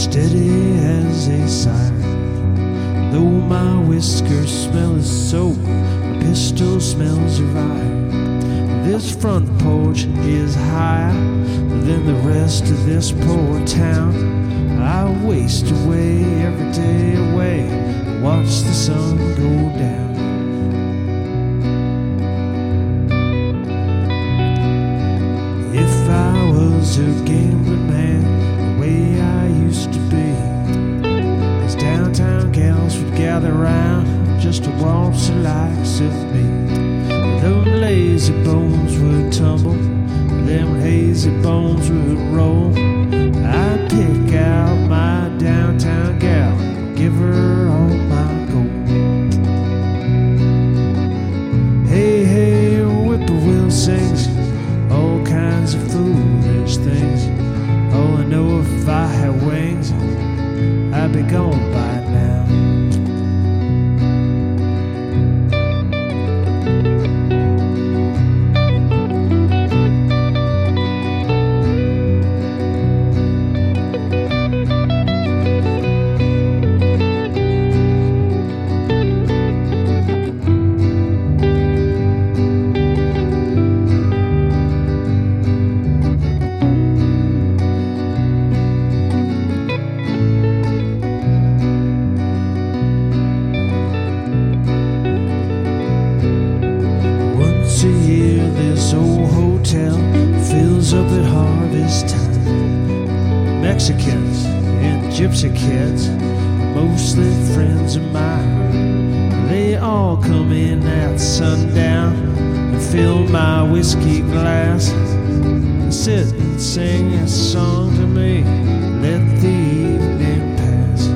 steady as a siren. Though my whiskers smell of soap, my pistol smells of iron. This front porch is higher than the rest of this poor town. I waste away every day away, watch the sun go down. If I was a gambling man, the way I used to be, these downtown gals would gather round just to watch the likes of me. Them lazy bones would tumble, them hazy bones would roll. I'd pick out my downtown gal, give her all my gold. Hey, hey, whippoorwill sings all kinds of foolish things. Oh, I know if I had wings, I'd be gone by now. Once a year this old hotel fills up at harvest time. Mexicans and gypsy kids, mostly friends of mine. They all come in at sundown and fill my whiskey glass and sit and sing a song to me, let the evening pass.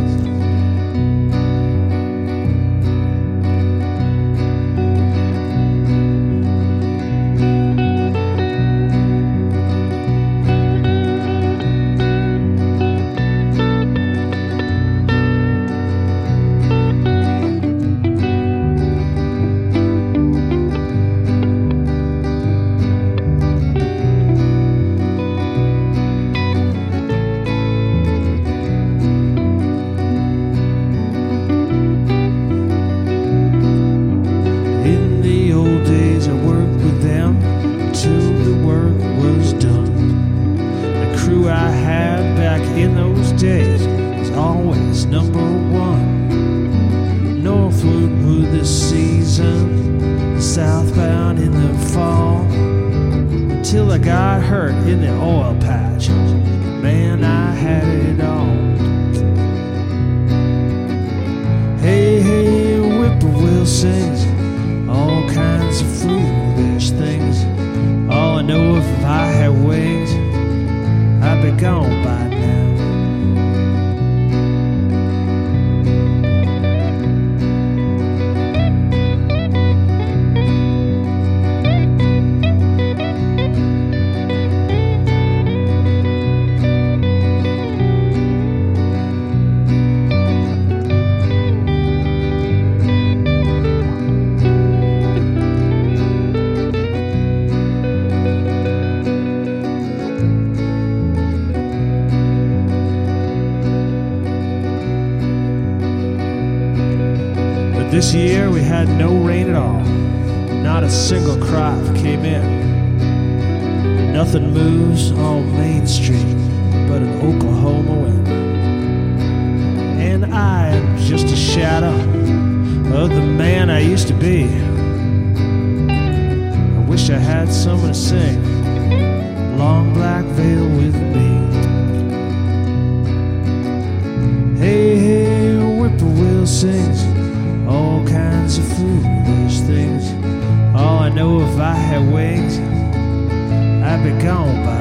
I had back in those days was always number one. Northwood with the season, southbound in the fall, until I got hurt in the oil patch. Man, I had it all. Hey, hey, whippoorwill sings all kinds of foolish things. All I know, if I had wings, I'd be gone by now. This year we had no rain at all. Not a single crop came in. Nothing moves on Main Street but an Oklahoma wind. And I am just a shadow of the man I used to be. I wish I had someone to sing Long Black Veil with me. Hey, hey, whippoorwill sings all kinds of foolish things. All I know, if I had wings, I'd be gone by